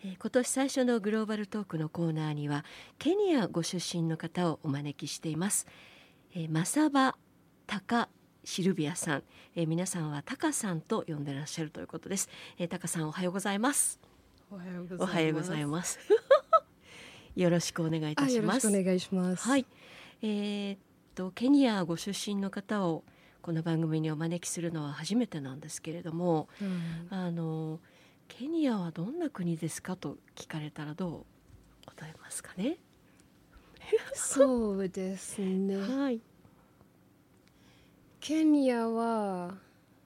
今年最初のグローバルトークのコーナーにはケニアご出身の方をお招きしています。マサバ・タカ・シルビアさん、皆さんはタカさんと呼んでらっしゃるということです。タカさんおはようございます。 おはようございます。 おはようございますよろしくお願いいたします。 よろしくお願いします。 はい、ケニアご出身の方をこの番組にお招きするのは初めてなんですけれども、ケニアはどんな国ですかと聞かれたらどう答えますかね。 そうですね、 はい、 ケニアは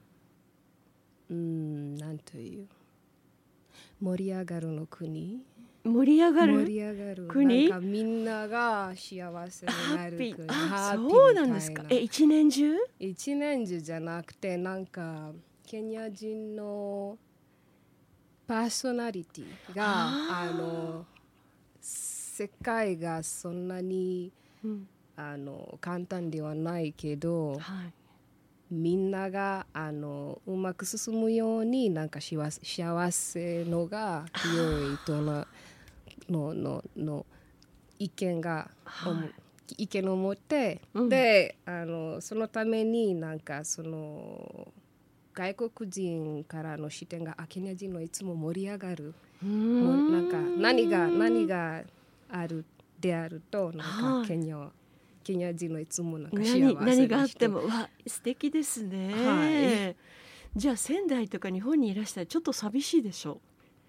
なんという盛り上がるの国。 盛り上がる国、 なんかみんなが幸せになる国。 ハッピー。そうなんですか。一年中じゃなくて、なんかケニア人のパーソナリティが世界がそんなに、簡単ではないけど、みんながうまく進むようになんか幸せのが良いとの意見を持って、でそのためになんかその外国人からの視点がケニア人のいつも盛り上がる。なんか何があるであるとなんかケニア人のいつもなんか幸せな人。 何があっても素敵ですね。じゃあ仙台とか日本にいらしたらちょっと寂しいでしょう。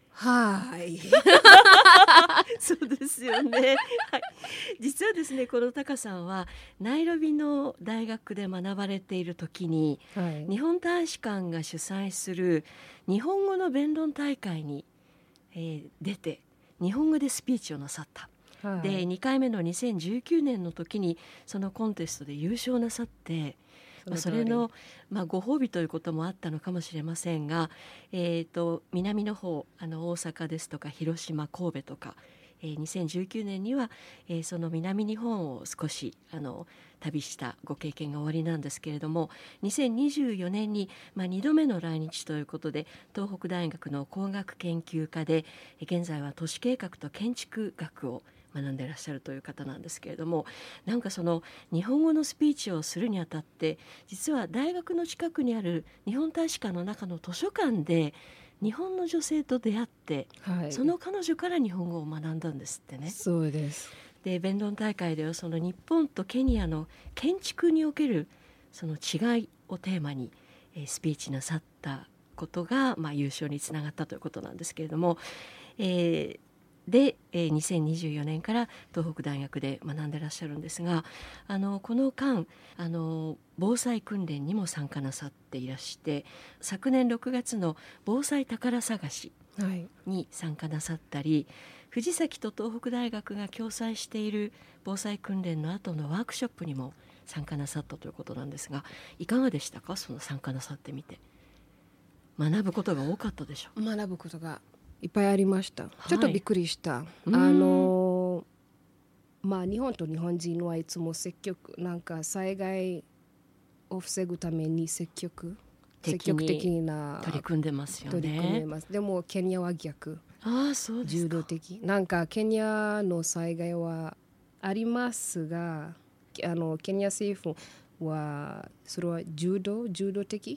そうですよね、実はですね、このタカさんはナイロビの大学で学ばれている時に、日本大使館が主催する日本語の弁論大会に、出て日本語でスピーチをなさった。で2回目の2019年の時にそのコンテストで優勝なさって、それの、ご褒美ということもあったのかもしれませんが、南の方大阪ですとか広島神戸とか、2019年には、その南日本を少し旅したご経験が終わりなんですけれども、2024年に、2度目の来日ということで東北大学の工学研究科で現在は都市計画と建築学を学んでいらっしゃるという方なんですけれども、なんかその日本語のスピーチをするにあたって実は大学の近くにある日本大使館の中の図書館で日本の女性と出会って、その彼女から日本語を学んだんですってね。 そうです。 で弁論大会ではその日本とケニアの建築におけるその違いをテーマにスピーチなさったことが、優勝につながったということなんですけれども、で2024年から東北大学で学んでらっしゃるんですが、この間防災訓練にも参加なさっていらして、昨年6月の防災宝探しに参加なさったり、藤崎と東北大学が共催している防災訓練の後のワークショップにも参加なさったということなんですが、いかがでしたか？その参加なさってみて。学ぶことが多かったでしょう？ 学ぶことがいっぱいありました。ちょっとびっくりした。日本と日本人はいつもなんか災害を防ぐために積極的な取り組んでますよね。 でもケニアは逆。 そうですか。 柔道的。なんかケニアの災害はありますが、ケニア政府はそれは柔道的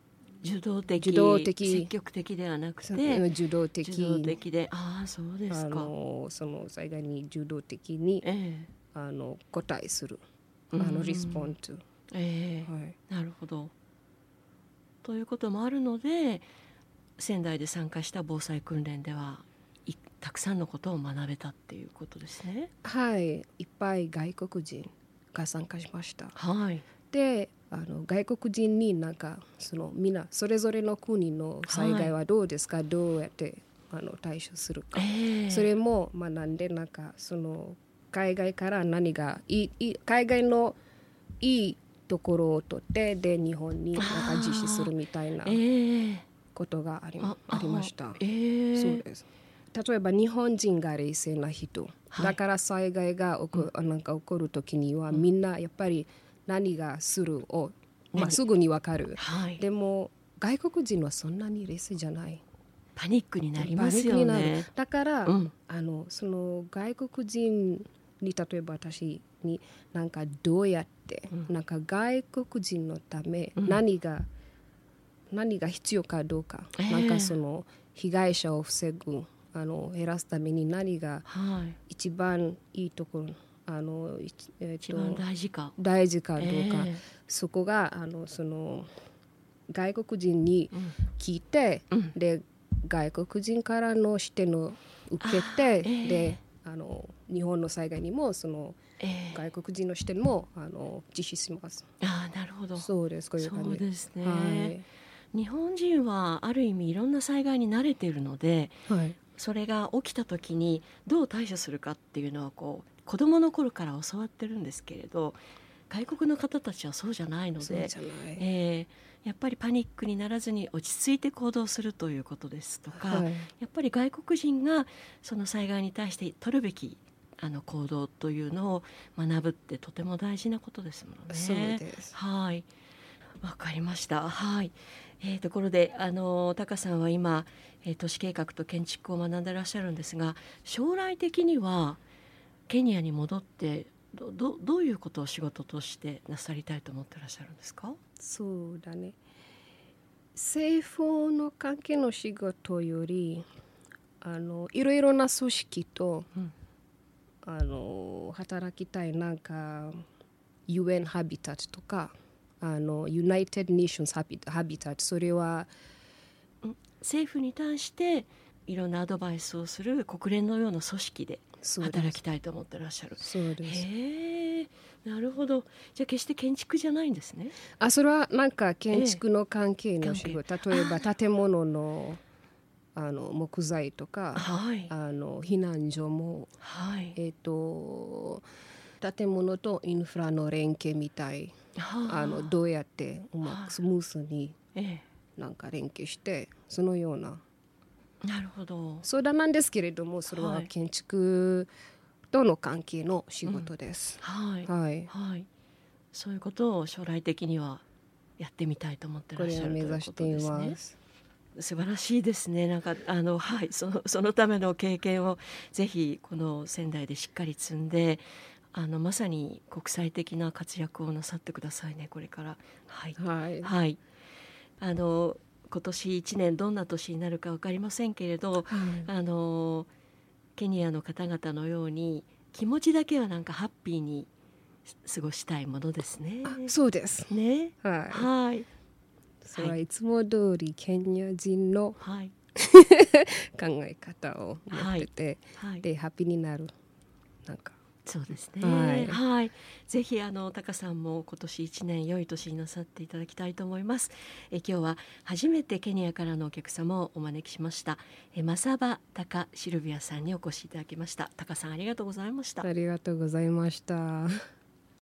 積極的ではなくて受動的で、そうですか。 その災害に受動的に、答えする、リスポンド、 なるほど。ということもあるので、仙台で参加した防災訓練ではたくさんのことを学べたっていうことですね。 いっぱい外国人が参加しました。で外国人になんかみんなそれぞれの国の災害はどうですか、どうやって対処するか、それも学んで、なんかその海外から何が海外のいいところを取って、で日本になんか実施するみたいなことがありました。そうです。例えば日本人が冷静な人、だから災害がなんか起こるときには、みんなやっぱり何がするを、すぐに分かる。でも外国人はそんなに冷静じゃない。 パニックになりますよね。 だから、その外国人に例えば私になんかどうやって、なんか外国人のため何が必要かどうか、なんかその被害者を防ぐ減らすために何が一番いいところ、 一番大事かどうか、そこがその外国人に聞いて、で外国人からの視点を受けて、で日本の災害にもその、外国人の視点も実施します。 なるほど。 そうです、こういう感じ。 そうですね、日本人はある意味いろんな災害に慣れているので、それが起きた時にどう対処するかっていうのは子供の頃から教わってるんですけれど、外国の方たちはそうじゃないので、やっぱりパニックにならずに落ち着いて行動するということですとか、やっぱり外国人がその災害に対して取るべき行動というのを学ぶってとても大事なことですもんね。 そうです。 はい、わかりました。はい。ところでタカさんは今、都市計画と建築を学んでいらっしゃるんですが、将来的にはケニアに戻ってどういうことを仕事としてなさりたいと思ってらっしゃるんですか？ そうだね、政府の関係の仕事よりいろいろな組織と、働きたい。なんか UN ハビタットとかUnited Nations ハビタット、それは政府に対していろんなアドバイスをする国連のような組織で働きたいと思ってらっしゃる。 そうです。 なるほど。じゃあ決して建築じゃないんですね。 それはなんか建築の関係の仕事、例えば建物の木材とか、避難所も、建物とインフラの連携みたい、どうやってうまくスムースになんか連携して、そのような。 なるほど。 相談なんですけれども、それは建築との関係の仕事です。 そういうことを将来的にはやってみたいと思ってらっしゃるということですね。これを目指しています。素晴らしいですね。なんかそのための経験をぜひこの仙台でしっかり積んで、まさに国際的な活躍をなさってくださいね、これから。今年1年どんな年になるか分かりませんけれど、ケニアの方々のように気持ちだけはなんかハッピーに過ごしたいものですね。 そうですね。 それはいつも通りケニア人の、考え方を持ってて、でハッピーになる。なんかそうですね。ぜひタカさんも今年1年良い年になさっていただきたいと思います。今日は初めてケニアからのお客様をお招きしました。マサバタカシルビアさんにお越しいただきました。タカさんありがとうございました。 ありがとうございました。